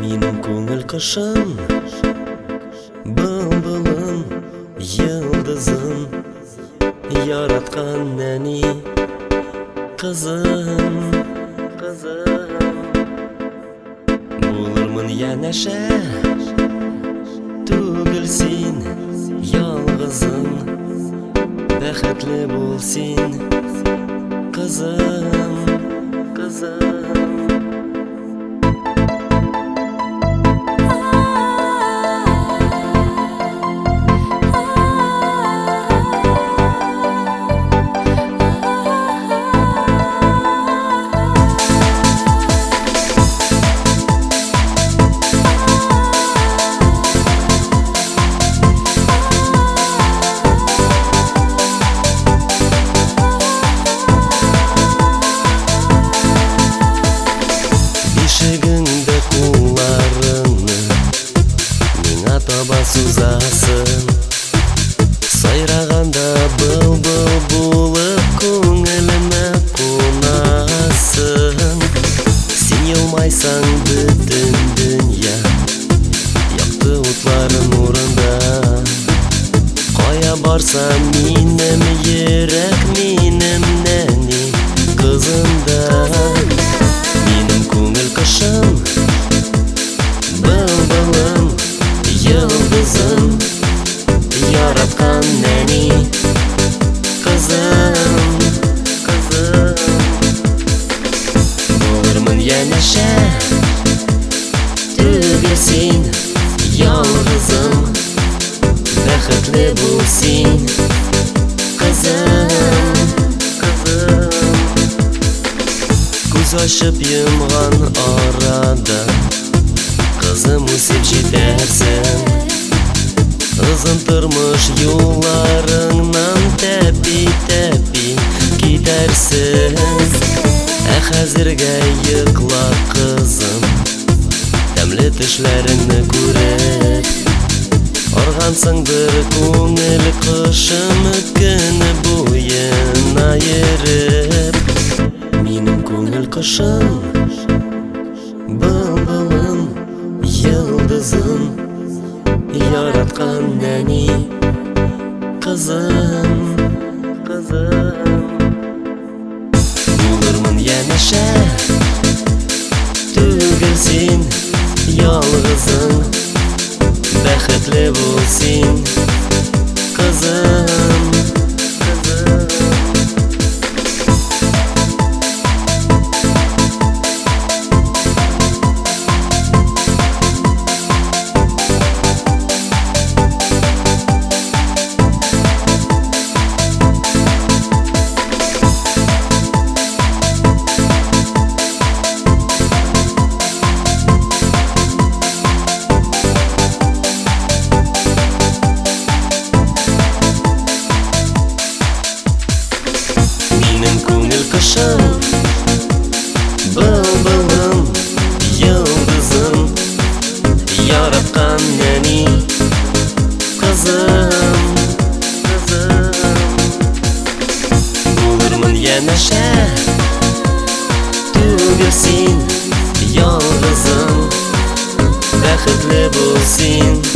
Минем күңел кошым, былбылым, йылдызым, яраткан нәни кызым. Булырмын янәшә, түгел син ялгызым. Бәхетле бул син, кызым. Ишегіңді куларыңны миңа таба сузасың. Сайраганда был-был булып күңеліме кунасың. Сен елмайсаң бүтін дүния яқты утларың урында. Кая барсам минем йөрәк, минем нәни кызымда. Минем күңел кошым, былбылым, йылдызым, яраткан нәни кызым. Булырмын янәшә, түгел син ялгызым. Бәхетле бул син, кызым. Күз ачып йомган арада кызым үсеп җитәрсең. Озын тормыш юлларыңнан тәпи-тәпи китәрсең. Ә хәзергә йокла кызым, тәмле төшләреңне күреп. Аргансыңдыр күңел кошым көне буена йөреп. Минем күңел кошым, былбылым, йылдызым, яраткан нәни кызым. Булырмын янәшә, түгел син ялгызым. Бәхетле бул син, кызым. Минем күңел кошым, былбылым, йылдызым, яраткан нәни кызым. Булырмын янәшә, түгел син ялгызым. Бәхетле бул син,